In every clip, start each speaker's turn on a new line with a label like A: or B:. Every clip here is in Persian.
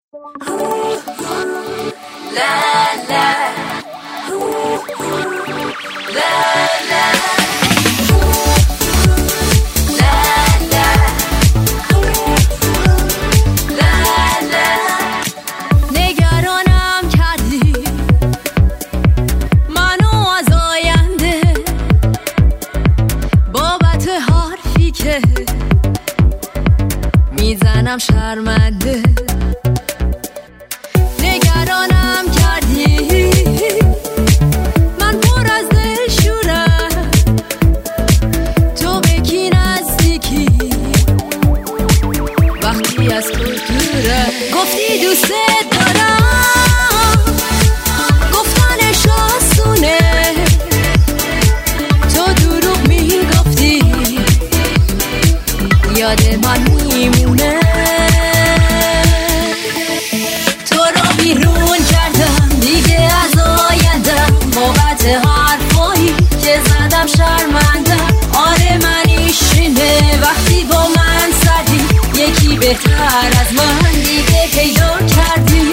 A: نگرانم کردی منو از آینده بابت حرفی که میزنم شرمنده. نگرانم کردی من پر از دلشورم، تو به کی نزدیکی وقتی از تو دورم. گفتی دوست دارم، گفتنش آسونه، تو دروغ میگفتی یاد من میمونه. تو رو بیرون کردم دیگه از آیندم بابت حرفایی که زدم شرمندم. آره منیشینه وقتی با من زدی یکی بهتر از من دیگه پیدا کردی.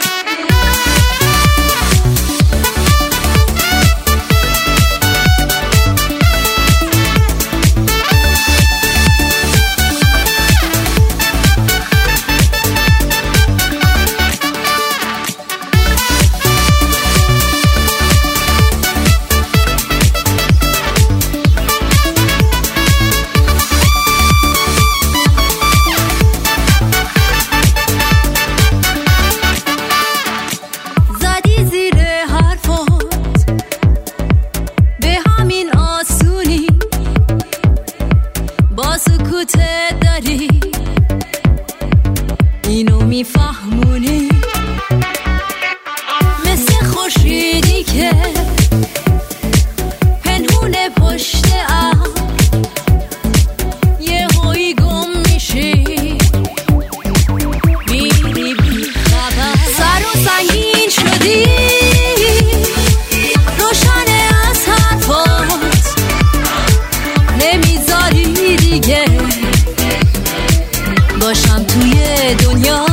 A: سکوتت داری اینو میفهمونی، مثل خورشیدی که پنهونه پشت ابر یه هایی گم میشی میری بی خبر. سر و سنگین شدی روشنه از حرفات نمیذاری دیگه باشم توی دنیا.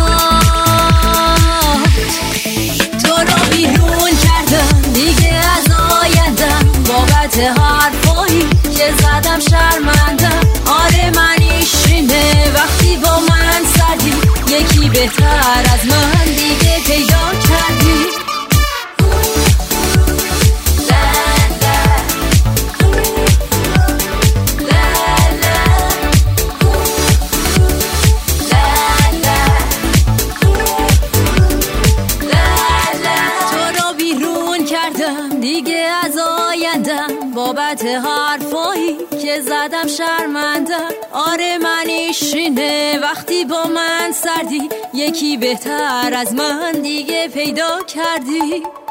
A: تو رو بیرون کردم دیگه از آیندم بابت حرفایی که زدم شرمندم. آره منیشینه وقتی با من زدی یکی بهتر از من دیگه پیدا کردی. دیگه از آیندم بابت حرفایی که زدم شرمندم. آره منیشینه وقتی با من سردی یکی بهتر از من دیگه پیدا کردی.